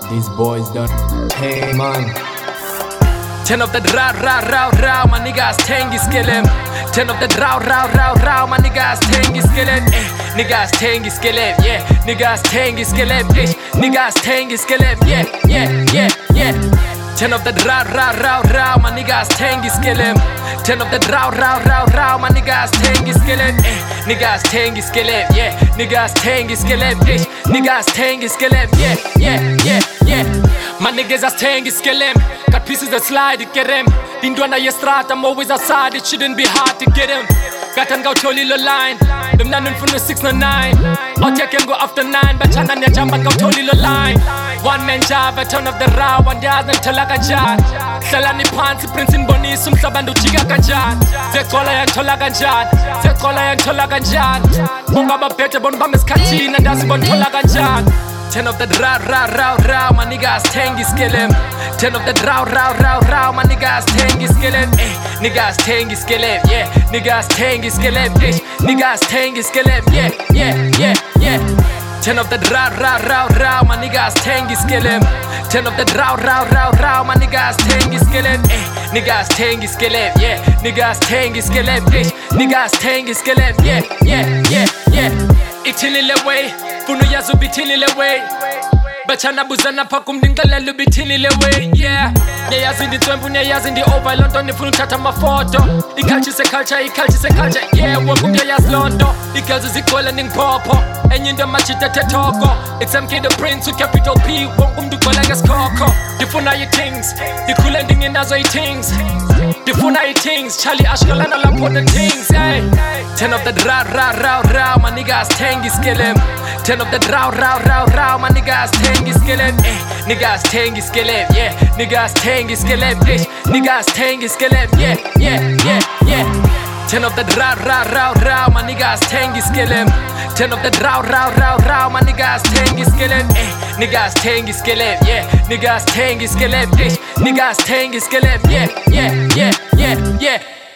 These boys done. Hey man. Turn up that row, my niggas tangy skillin'. Turn up that row, my niggas tangy skillin'. Niggas tangy skillin', yeah. Niggas tangy skillin', bitch. Niggas tangy skillin', yeah. Turn up that row, my niggas tangy skillin'. Turn up that row, my niggas tangy skillin'. Niggas tangy skillin', yeah. Niggas tangy skillin', bitch. Niggas tangy skillin', yeah. My niggas are tangy skillin'. Got pieces that slide to get him. Been doing a strat, I'm always outside, it shouldn't be hard to get him. Got an go totally line. Them none from the 6 no 9. Out here can go after 9, but Chana and jump and go totally line. One man job, I turn up the raw, one day until like a jar. Salani pants, Prince in Bonnie, some Sabandu Chiga Kajan. Zekola and Tolagajan. Zekola and Tolagajan. Bongaba better, Bonbamis Katin, and that's Bon Tolagajan. Turn up that row, my niggas tangy skillin'. Turn up that row, my niggas tangy skillin'. Niggas tangy skillin', yeah. Niggas tangy skillin', bitch. Niggas tangy skillin', yeah. Turn up that row, my niggas tangy skillin'. Turn up that row, my niggas tangy skillin'. Niggas tangy skillin', yeah. Niggas tangy skillin', bitch. Niggas tangy skillin', yeah. Itinile way, funu yazu bitinile way. Bachana buzana pakum dingala lubitinile way, yeah. Nyayazi ndi twembu, nyayazi ndi over London, nifunu tata mafoto. Iculture se culture, yeah. Wakum nyayazi London, ikazu zikola ning popo. Enyinda machita tetoko. It's MK the Prince who capital P, wakum dukola gas koko. Difuna ye things, dikula ndingi nazo ye things. Difuna ye things, Charlie Ashkalana lampo the things, hey. Turn up that row, my niggas tangy skillin'. Turn up that row, my niggas tangy skillin'. Niggas tangy skillin', yeah. Niggas tangy skillin', bitch. Niggas tangy skillin', yeah. Turn up that row, my niggas tangy skillin'. Turn up that row, my niggas tangy skillin'. Niggas tangy skillin', yeah. Niggas tangy skillin', bitch. Niggas tangy skillin', yeah.